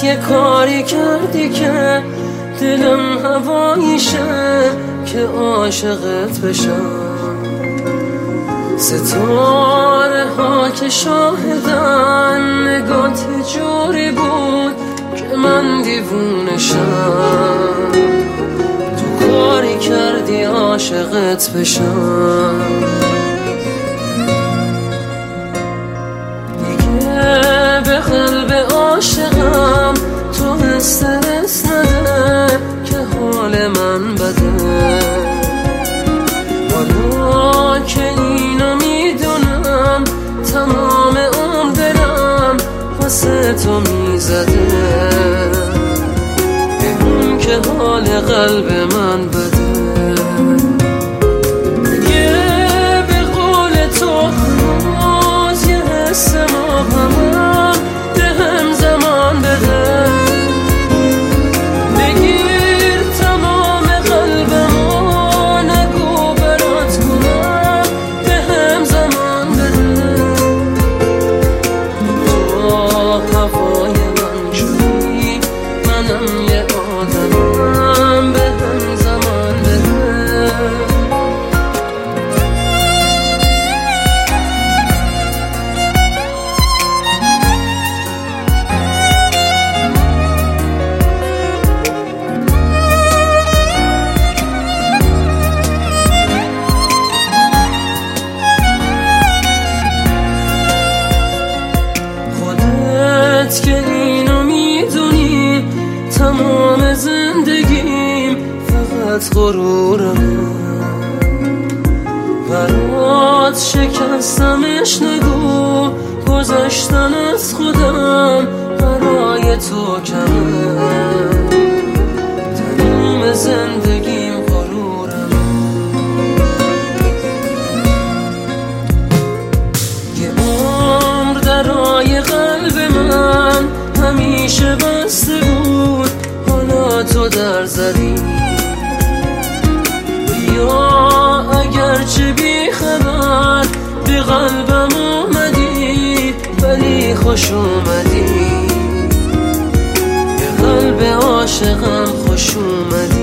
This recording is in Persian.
یه کاری کردی که دلم هواییشه که عاشقت بشم. ستاره ها که شاهدن نگات یه جوری بود که من دیوونشم. تو کاری کردی عاشقت بشم. دیگه به قلب عاشقم تو استرس نده که حال من بده. حالا که اینو میدونم تمام عمر دلم واسه تو میزده، بگم که حال قلب من بده. دیگه به قول تو هنوز یه حس مبهمم بهم زمان بده. بگیر تمام قلبمو نگو برات کنم بهم زمان بده. تو هوای من شدی منم یه آدمم بهم زمان بده. که اینو میدونی تمام زندگیم فقط غرورم. برات شکستمش نگو گذشتن از خودم برای تو کمه. تمام زندگیم غرورم. یه عمر درای قلب من همیشه بسته بود، حالا تو در زدی. بیا اگرچه بی خبر به قلبم اومدی ولی خوش اومدی. به قلب عاشقم خوش اومدی.